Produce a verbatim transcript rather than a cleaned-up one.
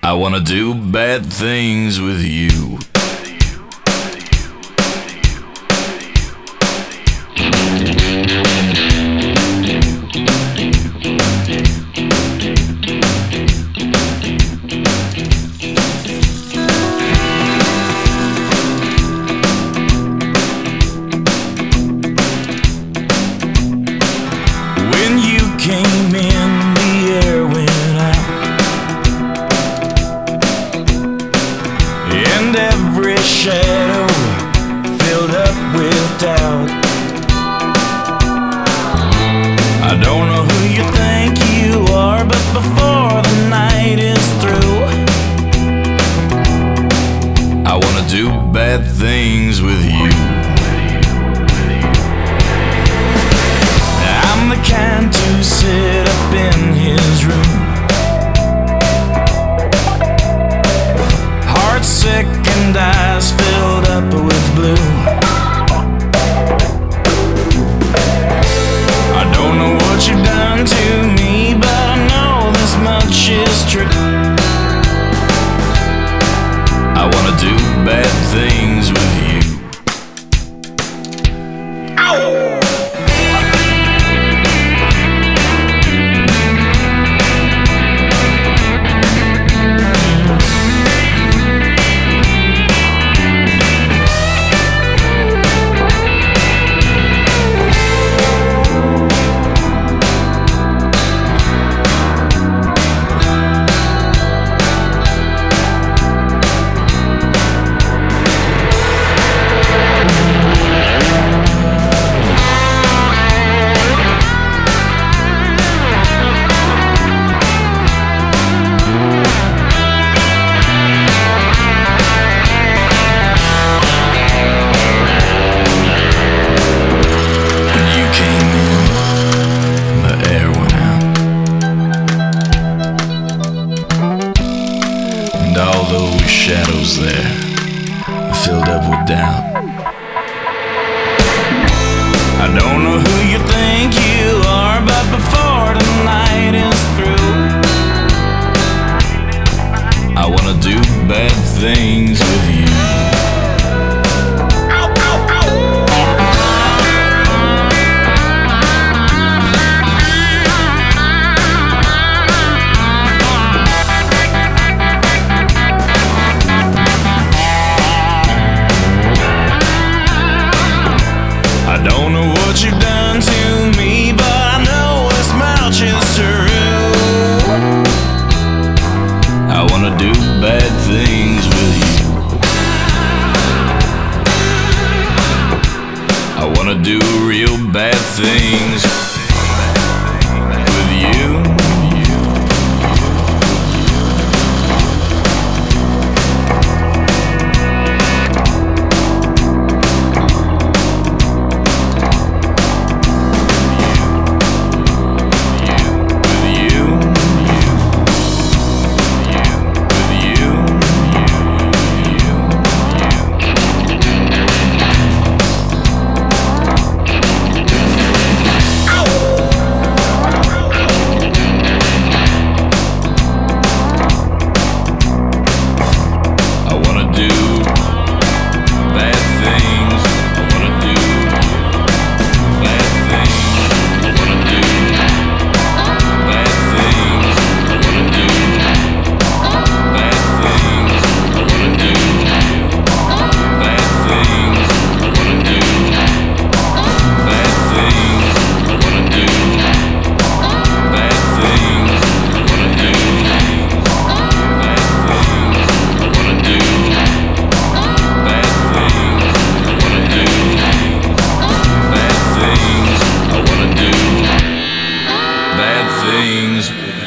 I wanna do bad things with you. When you came in, the air went out, and every shadow filled up with doubt. I don't know who you think you are, but before the night is through, I wanna do bad things with you. I'm the kind to sit up in his room, heart sick and eyes filled up with blue. I don't know what you've done to me, but I know this much is true. I wanna do bad things with you. Ow! And all those shadows there filled up with doubt. I don't know who you think you are, but before the night is through, I wanna do bad things with you. I don't know what you've done to me, but I know this much is true. I wanna do bad things with you. I wanna do real bad things with you. Things